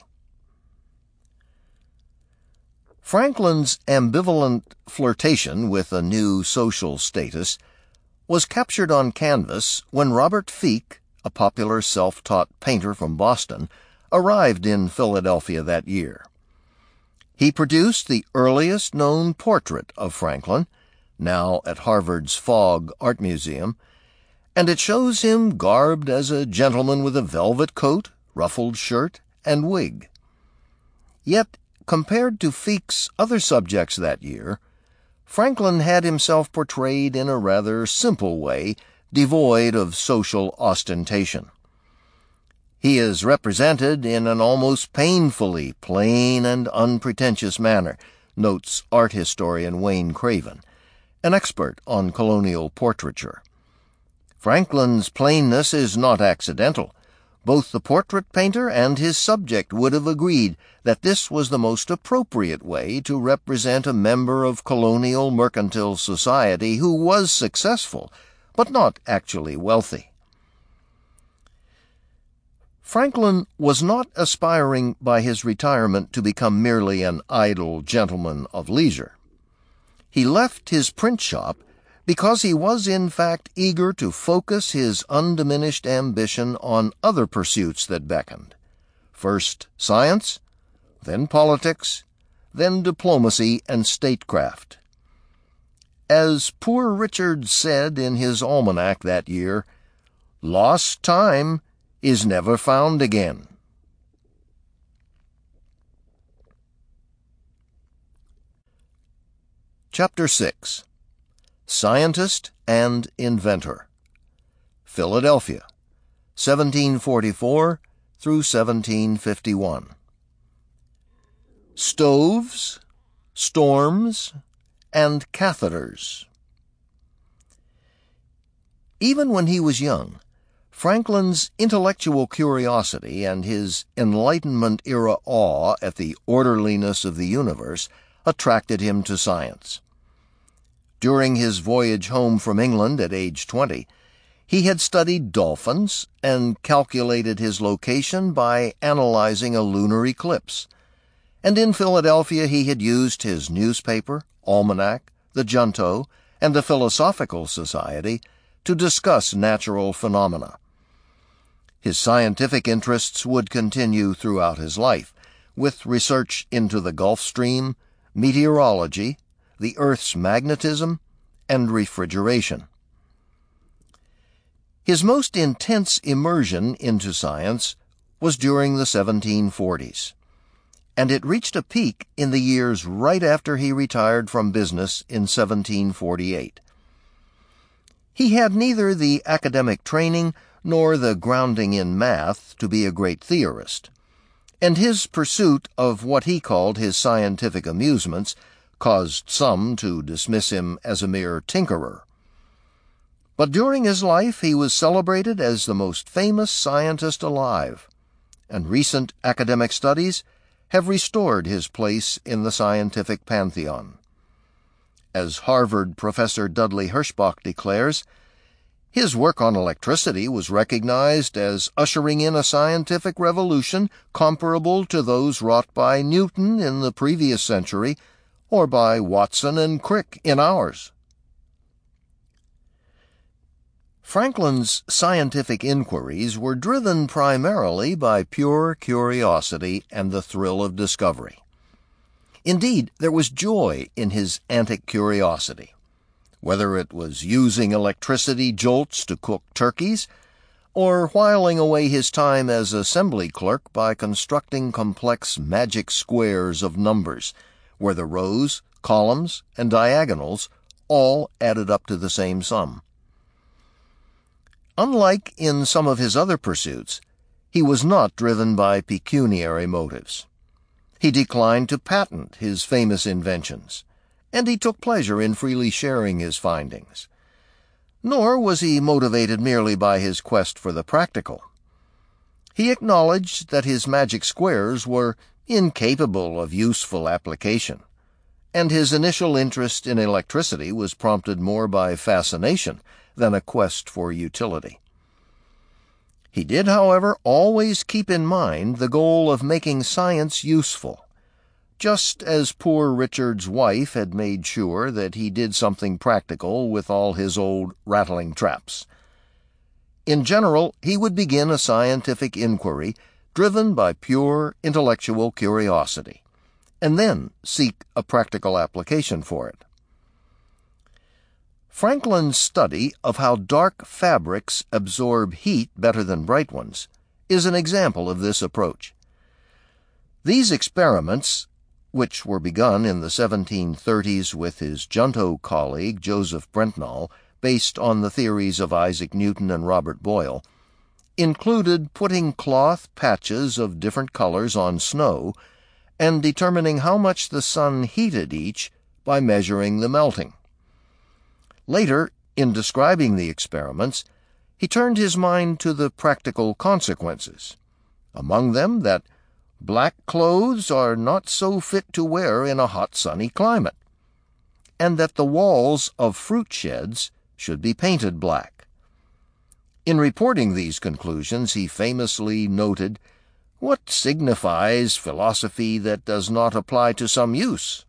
Franklin's ambivalent flirtation with a new social status was captured on canvas when Robert Feek, a popular self-taught painter from Boston, arrived in Philadelphia that year. He produced the earliest known portrait of Franklin, now at Harvard's Fogg Art Museum, and it shows him garbed as a gentleman with a velvet coat, ruffled shirt, and wig. Yet, compared to Feke's other subjects that year, Franklin had himself portrayed in a rather simple way, devoid of social ostentation. He is represented in an almost painfully plain and unpretentious manner, notes art historian Wayne Craven, an expert on colonial portraiture. Franklin's plainness is not accidental. Both the portrait painter and his subject would have agreed that this was the most appropriate way to represent a member of colonial mercantile society who was successful, but not actually wealthy. Franklin was not aspiring by his retirement to become merely an idle gentleman of leisure. He left his print shop because he was in fact eager to focus his undiminished ambition on other pursuits that beckoned. First science, then politics, then diplomacy and statecraft. As Poor Richard said in his almanac that year, "Lost time is never found again." Chapter six. Scientist and Inventor. Philadelphia, seventeen forty-four through seventeen fifty-one. Stoves, storms, and catheters. Even when he was young, Franklin's intellectual curiosity and his Enlightenment-era awe at the orderliness of the universe attracted him to science. During his voyage home from England at age twenty, he had studied dolphins and calculated his location by analyzing a lunar eclipse. And in Philadelphia he had used his newspaper, almanac, the Junto, and the Philosophical Society to discuss natural phenomena. His scientific interests would continue throughout his life, with research into the Gulf Stream, meteorology, the Earth's magnetism, and refrigeration. His most intense immersion into science was during the seventeen forties, and it reached a peak in the years right after he retired from business in seventeen forty-eight. He had neither the academic training nor the grounding in math to be a great theorist, and his pursuit of what he called his scientific amusements caused some to dismiss him as a mere tinkerer. But during his life he was celebrated as the most famous scientist alive, and recent academic studies have restored his place in the scientific pantheon. As Harvard professor Dudley Hirschbach declares, his work on electricity was recognized as ushering in a scientific revolution comparable to those wrought by Newton in the previous century or by Watson and Crick in ours. Franklin's scientific inquiries were driven primarily by pure curiosity and the thrill of discovery. Indeed, there was joy in his antic curiosity, whether it was using electricity jolts to cook turkeys, or whiling away his time as assembly clerk by constructing complex magic squares of numbers, where the rows, columns, and diagonals all added up to the same sum. Unlike in some of his other pursuits, he was not driven by pecuniary motives. He declined to patent his famous inventions, and he took pleasure in freely sharing his findings. Nor was he motivated merely by his quest for the practical. He acknowledged that his magic squares were incapable of useful application, and his initial interest in electricity was prompted more by fascination than a quest for utility. He did, however, always keep in mind the goal of making science useful, just as Poor Richard's wife had made sure that he did something practical with all his old rattling traps. In general, he would begin a scientific inquiry driven by pure intellectual curiosity, and then seek a practical application for it. Franklin's study of how dark fabrics absorb heat better than bright ones is an example of this approach. These experiments, which were begun in the seventeen thirties with his Junto colleague Joseph Brentnall, based on the theories of Isaac Newton and Robert Boyle, included putting cloth patches of different colors on snow and determining how much the sun heated each by measuring the melting. Later, in describing the experiments, he turned his mind to the practical consequences, among them that black clothes are not so fit to wear in a hot, sunny climate, and that the walls of fruit sheds should be painted black. In reporting these conclusions, he famously noted, "What signifies philosophy that does not apply to some use?"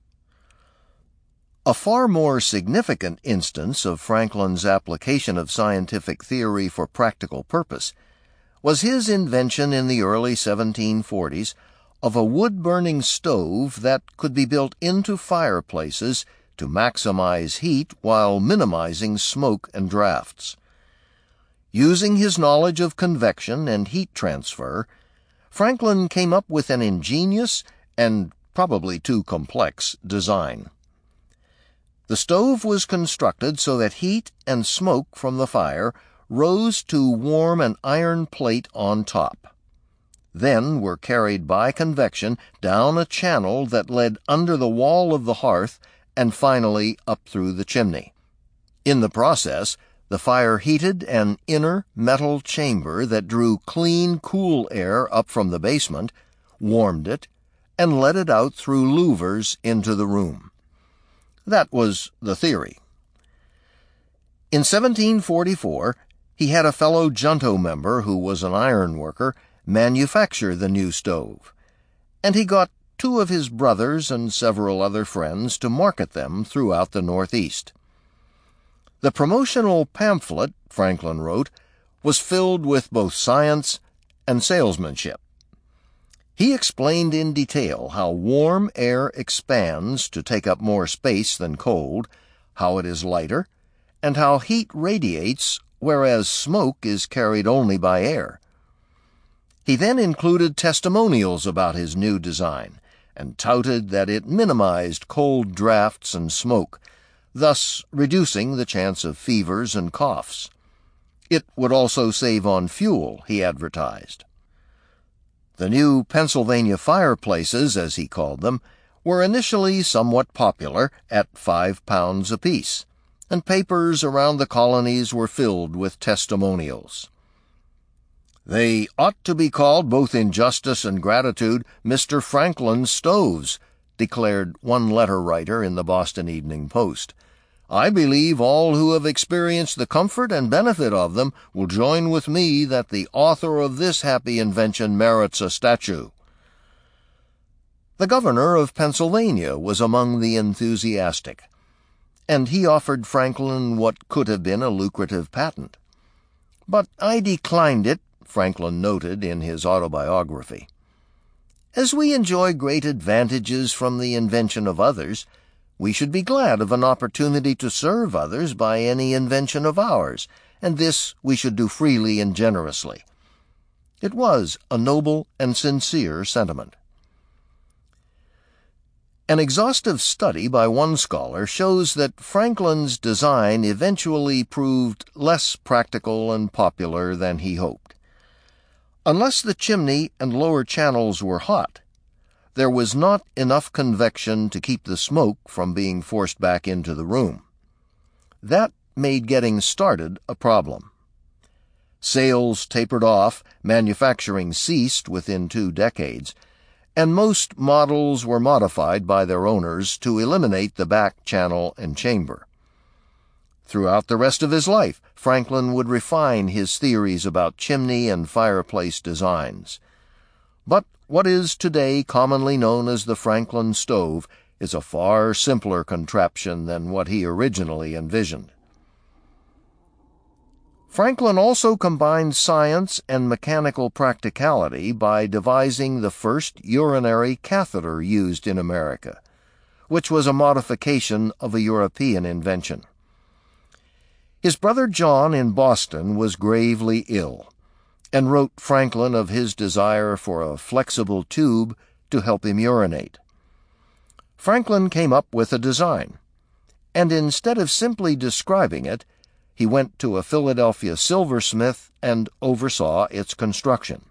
A far more significant instance of Franklin's application of scientific theory for practical purpose was his invention in the early seventeen forties of a wood-burning stove that could be built into fireplaces to maximize heat while minimizing smoke and drafts. Using his knowledge of convection and heat transfer, Franklin came up with an ingenious and probably too complex design. The stove was constructed so that heat and smoke from the fire rose to warm an iron plate on top, then were carried by convection down a channel that led under the wall of the hearth and finally up through the chimney. In the process, the fire heated an inner metal chamber that drew clean, cool air up from the basement, warmed it, and let it out through louvers into the room. That was the theory. In seventeen forty-four, he had a fellow Junto member who was an iron worker manufacture the new stove, and he got two of his brothers and several other friends to market them throughout the Northeast. The promotional pamphlet, Franklin wrote, was filled with both science and salesmanship. He explained in detail how warm air expands to take up more space than cold, how it is lighter, and how heat radiates, whereas smoke is carried only by air. He then included testimonials about his new design, and touted that it minimized cold drafts and smoke, thus reducing the chance of fevers and coughs. It would also save on fuel, he advertised. The new Pennsylvania fireplaces, as he called them, were initially somewhat popular at five pounds apiece, and papers around the colonies were filled with testimonials. "They ought to be called, both in justice and gratitude, Mister Franklin's stoves," declared one letter writer in the Boston Evening Post. "I believe all who have experienced the comfort and benefit of them will join with me that the author of this happy invention merits a statue." The governor of Pennsylvania was among the enthusiastic, and he offered Franklin what could have been a lucrative patent. "But I declined it," Franklin noted in his autobiography. "As we enjoy great advantages from the invention of others, we should be glad of an opportunity to serve others by any invention of ours, and this we should do freely and generously." It was a noble and sincere sentiment. An exhaustive study by one scholar shows that Franklin's design eventually proved less practical and popular than he hoped. Unless the chimney and lower channels were hot, there was not enough convection to keep the smoke from being forced back into the room. That made getting started a problem. Sales tapered off, manufacturing ceased within two decades, and most models were modified by their owners to eliminate the back channel and chamber. Throughout the rest of his life, Franklin would refine his theories about chimney and fireplace designs. But what is today commonly known as the Franklin stove is a far simpler contraption than what he originally envisioned. Franklin also combined science and mechanical practicality by devising the first urinary catheter used in America, which was a modification of a European invention. His brother John in Boston was gravely ill, and wrote Franklin of his desire for a flexible tube to help him urinate. Franklin came up with a design, and instead of simply describing it, he went to a Philadelphia silversmith and oversaw its construction.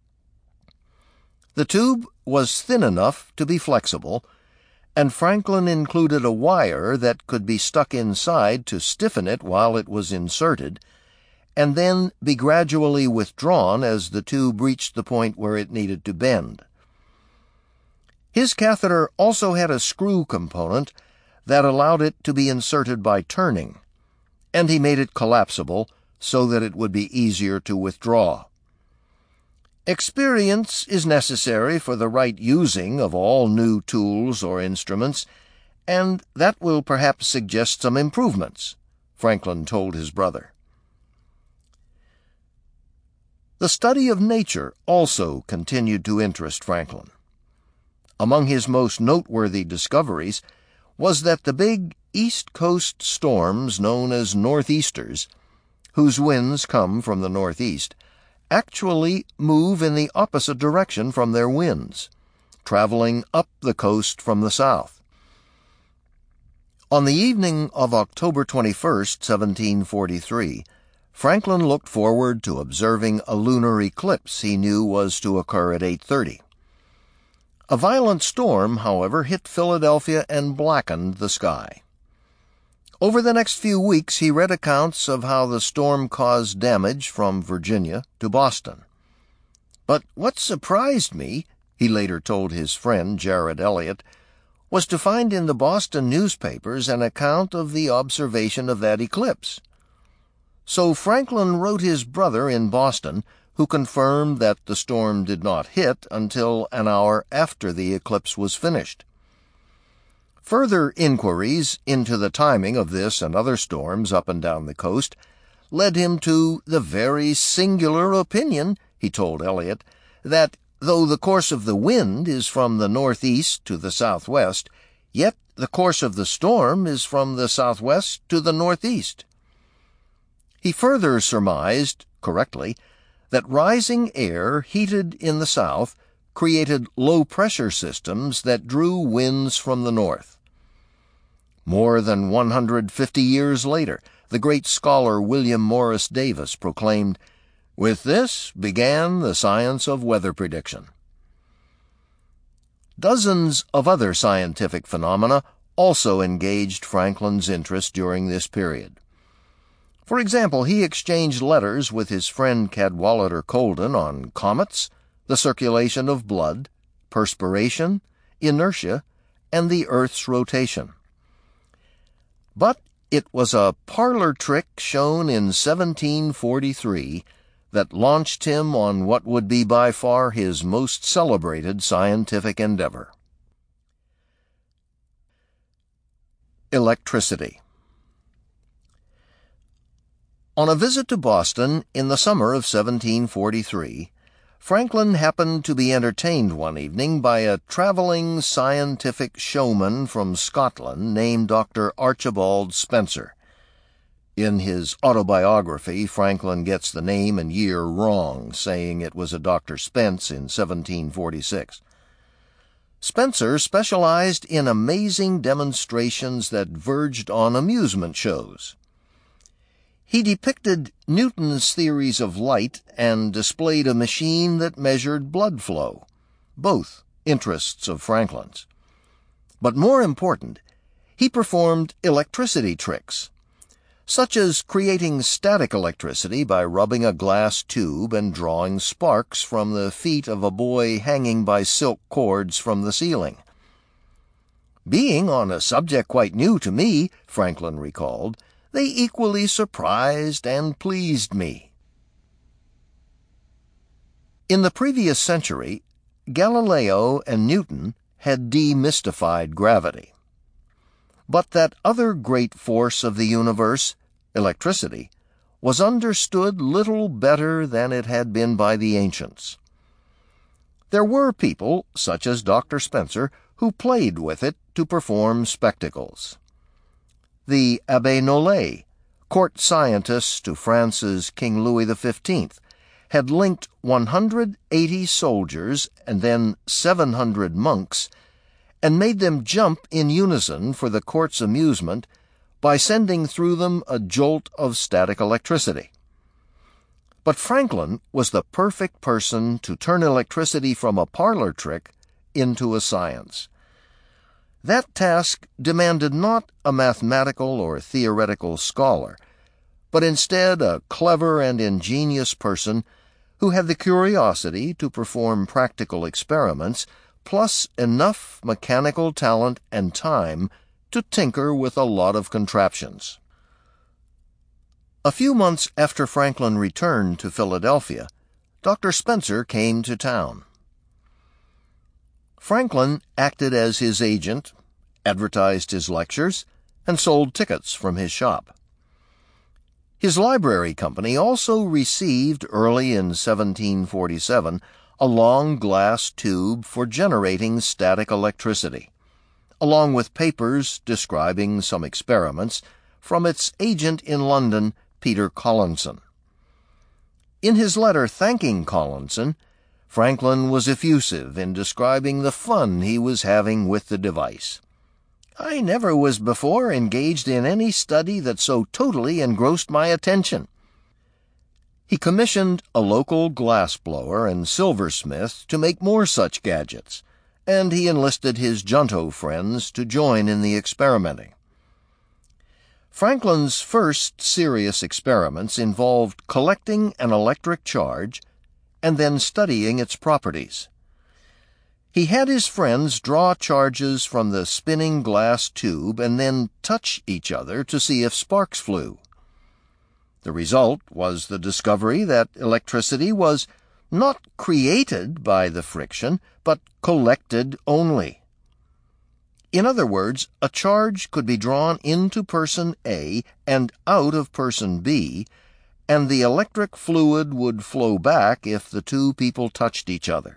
The tube was thin enough to be flexible, and Franklin included a wire that could be stuck inside to stiffen it while it was inserted, and then be gradually withdrawn as the tube reached the point where it needed to bend. His catheter also had a screw component that allowed it to be inserted by turning, and he made it collapsible so that it would be easier to withdraw. Experience is necessary for the right using of all new tools or instruments, and that will perhaps suggest some improvements, Franklin told his brother. The study of nature also continued to interest Franklin. Among his most noteworthy discoveries was that the big East Coast storms known as northeasters, whose winds come from the northeast, actually move in the opposite direction from their winds, traveling up the coast from the south. On the evening of October twenty-first, seventeen forty-three, Franklin looked forward to observing a lunar eclipse he knew was to occur at eight thirty. A violent storm, however, hit Philadelphia and blackened the sky. Over the next few weeks he read accounts of how the storm caused damage from Virginia to Boston. But what surprised me, he later told his friend Jared Elliott, was to find in the Boston newspapers an account of the observation of that eclipse. So Franklin wrote his brother in Boston, who confirmed that the storm did not hit until an hour after the eclipse was finished. Further inquiries into the timing of this and other storms up and down the coast led him to the very singular opinion, he told Elliott, that though the course of the wind is from the northeast to the southwest, yet the course of the storm is from the southwest to the northeast. He further surmised, correctly, that rising air heated in the south created low-pressure systems that drew winds from the north. More than one hundred fifty years later, the great scholar William Morris Davis proclaimed, "With this began the science of weather prediction." Dozens of other scientific phenomena also engaged Franklin's interest during this period. For example, he exchanged letters with his friend Cadwallader Colden on comets, the circulation of blood, perspiration, inertia, and the Earth's rotation. But it was a parlor trick shown in seventeen forty-three that launched him on what would be by far his most celebrated scientific endeavor. Electricity. On a visit to Boston in the summer of seventeen forty-three, Franklin happened to be entertained one evening by a traveling scientific showman from Scotland named Doctor Archibald Spencer. In his autobiography, Franklin gets the name and year wrong, saying it was a Doctor Spence in seventeen forty-six. Spencer specialized in amazing demonstrations that verged on amusement shows. He depicted Newton's theories of light and displayed a machine that measured blood flow, both interests of Franklin's. But more important, he performed electricity tricks, such as creating static electricity by rubbing a glass tube and drawing sparks from the feet of a boy hanging by silk cords from the ceiling. Being on a subject quite new to me, Franklin recalled, they equally surprised and pleased me. In the previous century, Galileo and Newton had demystified gravity. But that other great force of the universe, electricity, was understood little better than it had been by the ancients. There were people, such as Doctor Spencer, who played with it to perform spectacles. The Abbé Nollet, court scientist to France's King Louis the Fifteenth, had linked one hundred eighty soldiers and then seven hundred monks and made them jump in unison for the court's amusement by sending through them a jolt of static electricity. But Franklin was the perfect person to turn electricity from a parlor trick into a science. That task demanded not a mathematical or theoretical scholar, but instead a clever and ingenious person who had the curiosity to perform practical experiments, plus enough mechanical talent and time to tinker with a lot of contraptions. A few months after Franklin returned to Philadelphia, Doctor Spencer came to town. Franklin acted as his agent, advertised his lectures, and sold tickets from his shop. His library company also received, early in seventeen forty-seven, a long glass tube for generating static electricity, along with papers describing some experiments from its agent in London, Peter Collinson. In his letter thanking Collinson, Franklin was effusive in describing the fun he was having with the device. "I never was before engaged in any study that so totally engrossed my attention." He commissioned a local glassblower and silversmith to make more such gadgets, and he enlisted his Junto friends to join in the experimenting. Franklin's first serious experiments involved collecting an electric charge and then studying its properties. He had his friends draw charges from the spinning glass tube and then touch each other to see if sparks flew. The result was the discovery that electricity was not created by the friction, but collected only. In other words, a charge could be drawn into person A and out of person B, and the electric fluid would flow back if the two people touched each other.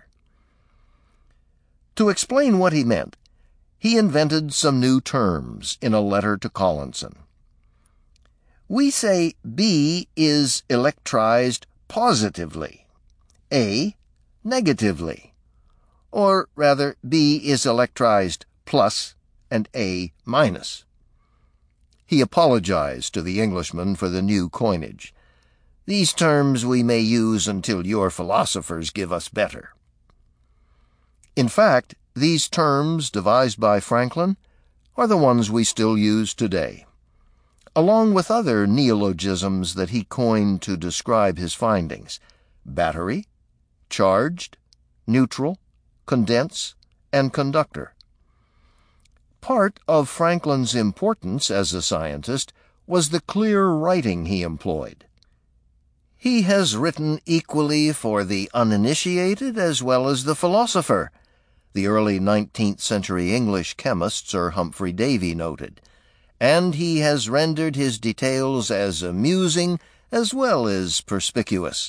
To explain what he meant, he invented some new terms in a letter to Collinson. "We say B is electrized positively, A negatively, or rather B is electrized plus and A minus." He apologized to the Englishman for the new coinage. "These terms we may use until your philosophers give us better." In fact, these terms devised by Franklin are the ones we still use today, along with other neologisms that he coined to describe his findings: battery, charged, neutral, condense, and conductor. Part of Franklin's importance as a scientist was the clear writing he employed. He has written equally for the uninitiated as well as the philosopher, the early nineteenth century English chemist Sir Humphrey Davy noted, and he has rendered his details as amusing as well as perspicuous.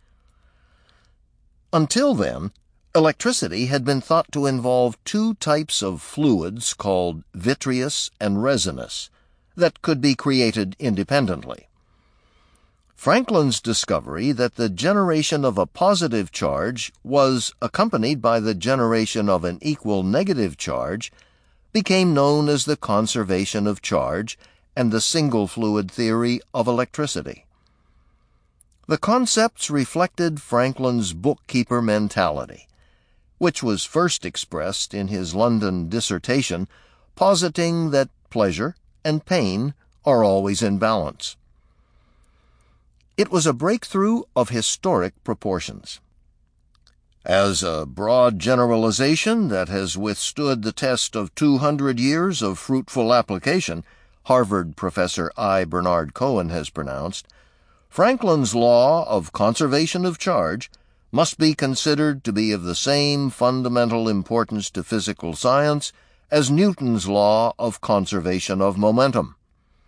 Until then, electricity had been thought to involve two types of fluids called vitreous and resinous that could be created independently. Franklin's discovery that the generation of a positive charge was accompanied by the generation of an equal negative charge became known as the conservation of charge and the single fluid theory of electricity. The concepts reflected Franklin's bookkeeper mentality, which was first expressed in his London dissertation, positing that pleasure and pain are always in balance. It was a breakthrough of historic proportions. As a broad generalization that has withstood the test of two hundred years of fruitful application, Harvard professor I. Bernard Cohen has pronounced, Franklin's law of conservation of charge must be considered to be of the same fundamental importance to physical science as Newton's law of conservation of momentum.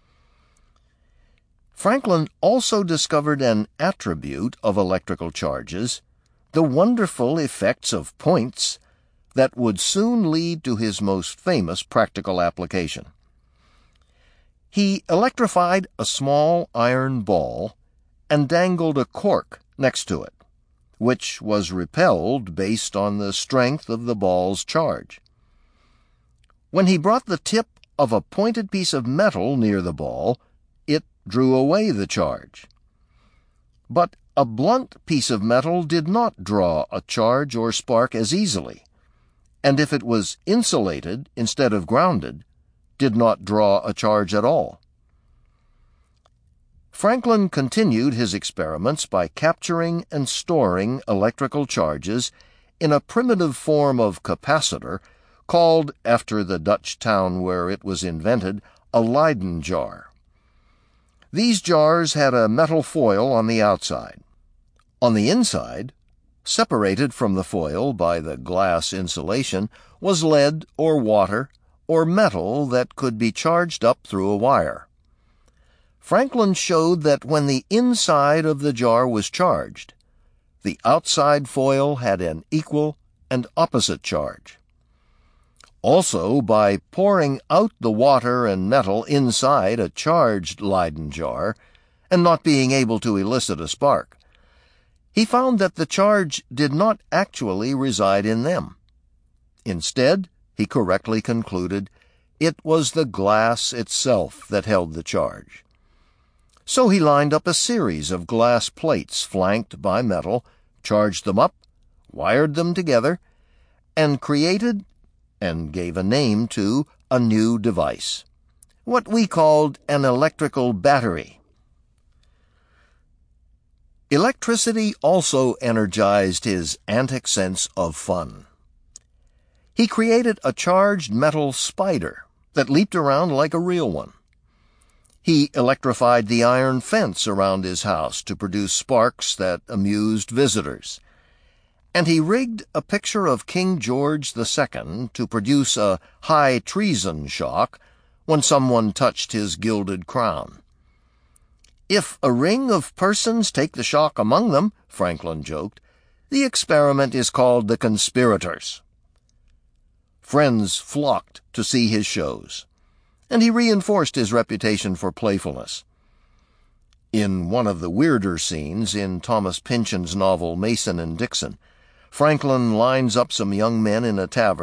Franklin also discovered an attribute of electrical charges, the wonderful effects of points, that would soon lead to his most famous practical application. He electrified a small iron ball and dangled a cork next to it, which was repelled based on the strength of the ball's charge. When he brought the tip of a pointed piece of metal near the ball, it drew away the charge. But a blunt piece of metal did not draw a charge or spark as easily, and if it was insulated instead of grounded, did not draw a charge at all. Franklin continued his experiments by capturing and storing electrical charges in a primitive form of capacitor called, after the Dutch town where it was invented, a Leyden jar. These jars had a metal foil on the outside. On the inside, separated from the foil by the glass insulation, was lead or water or metal that could be charged up through a wire. Franklin showed that when the inside of the jar was charged, the outside foil had an equal and opposite charge. Also, by pouring out the water and metal inside a charged Leyden jar and not being able to elicit a spark, he found that the charge did not actually reside in them. Instead, he correctly concluded, it was the glass itself that held the charge. So he lined up a series of glass plates flanked by metal, charged them up, wired them together, and created and gave a name to a new device, what we called an electrical battery. Electricity also energized his antic sense of fun. He created a charged metal spider that leaped around like a real one. He electrified the iron fence around his house to produce sparks that amused visitors. And he rigged a picture of King George the Second to produce a high treason shock when someone touched his gilded crown. If a ring of persons take the shock among them, Franklin joked, the experiment is called the conspirators. Friends flocked to see his shows, and he reinforced his reputation for playfulness. In one of the weirder scenes in Thomas Pynchon's novel Mason and Dixon, Franklin lines up some young men in a tavern